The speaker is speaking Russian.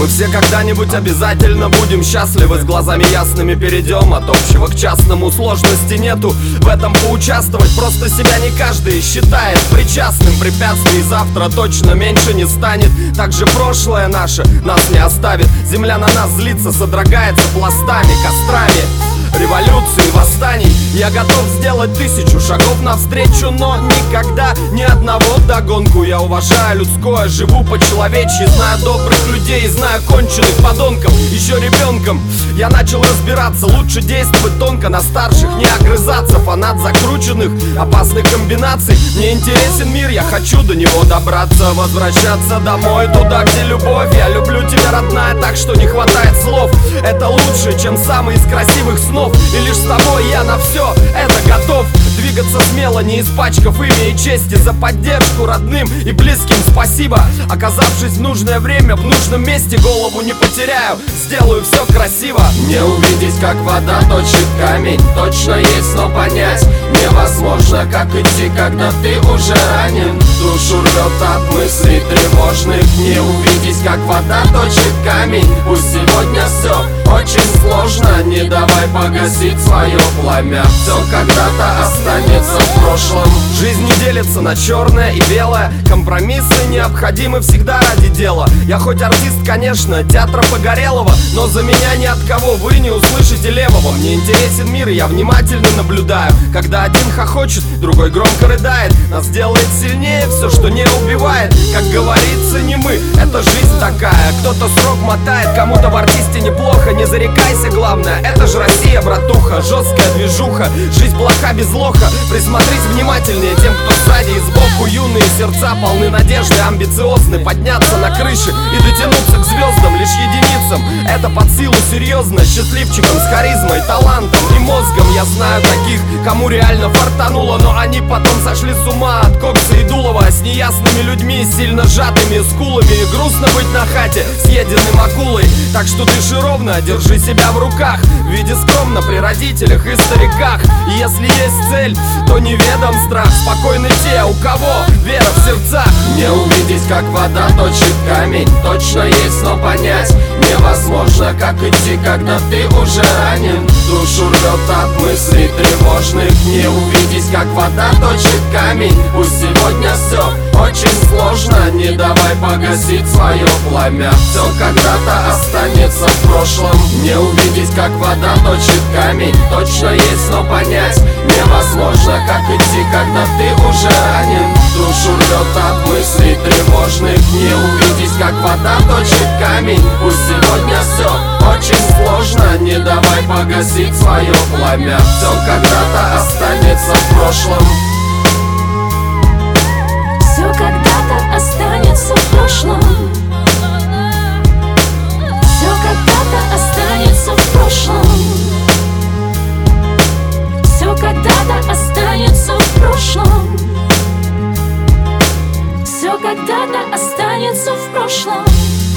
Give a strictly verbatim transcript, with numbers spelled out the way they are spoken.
Мы все когда-нибудь обязательно будем счастливы, с глазами ясными перейдем от общего к частному. Сложности нету в этом поучаствовать, просто себя не каждый считает причастным. Препятствий завтра точно меньше не станет, также прошлое наше нас не оставит. Земля на нас злится, содрогается пластами, кострами революции, восстаний. Я готов сделать тысячу шагов навстречу, но никогда ни одного вдогонку. Я уважаю людское, живу по-человечьи, знаю добрых людей, знаю конченых подонков. Еще ребенком я начал разбираться, лучше действовать тонко, на старших не огрызаться. Фанат закрученных, опасных комбинаций. Мне интересен мир, я хочу до него добраться. Возвращаться домой, туда, где любовь. Я люблю тебя, родная, так что не хватает слов. Это лучше, чем самый из красивых снов. И лишь с тобой я на все это готов. Двигаться смело, не испачкав имя и чести. За поддержку родным и близким спасибо. Оказавшись в нужное время, в нужном месте, голову не потеряю, сделаю все красиво. Не увидеть, как вода точит камень, точно есть, но понять невозможно, как идти, когда ты уже ранен. Душу рвет от мыслей тревожных. Не увидеть, как вода точит камень. Пусть сегодня все очень сложно, не давай погасить свое пламя. Все когда-то останется в прошлом. Жизнь не делится на черное и белое. Компромиссы необходимы всегда ради дела. Я хоть артист, конечно, театра Погорелого, но за меня ни от кого вы не услышите левого. Мне интересен мир, и я внимательно наблюдаю. Когда один хохочет, другой громко рыдает. Нас делает сильнее все, что не убивает. Как говорится, не мы, это жизнь такая. Кто-то срок мотает, кому-то в артисте неплохо. Не зарекайся, главное, это же Россия, братуха. Жесткая движуха, жизнь плоха без лоха. Присмотрись внимательнее тем, кто сзади и сбоку. Юные сердца полны надежды, амбициозны. Подняться на крыши и дотянуться к звездам лишь единицам. Это под силу серьезно, счастливчикам с харизмой, талантом и мозгом. Я знаю таких, кому реально фартануло, но они потом сошли с ума от кокса и дулова. С неясными людьми, сильно сжатыми скулами. Грустно быть на хате, съеденным акулой. Так что дыши ровно, держи себя в руках. Види скромно при родителях и стариках. И если есть цель, то неведом страх. Спокойны те, у кого вера в сердцах. Не увидеть, как вода точит камень, точно есть, но понять невозможно, как идти, когда ты уже ранен. Душу рвет от мыслей тревожных. Не увидеть, как вода точит камень. Пусть сегодня все очень сложно, не давай погасить свое пламя. Все когда-то останется в прошлом. Не увидеть, как вода точит камень, точно есть, но понять невозможно, как идти, когда ты уже ранен. Душу рвет от мыслей тревожных. Не увидеть, как вода точит камень. Пусть сегодня все очень сложно, не давай погасить свое пламя. Все когда-то останется в прошлом. Все когда-то останется в прошлом. Все когда-то останется в прошлом. Все когда-то останется в прошлом. Все когда-то останется в прошлом.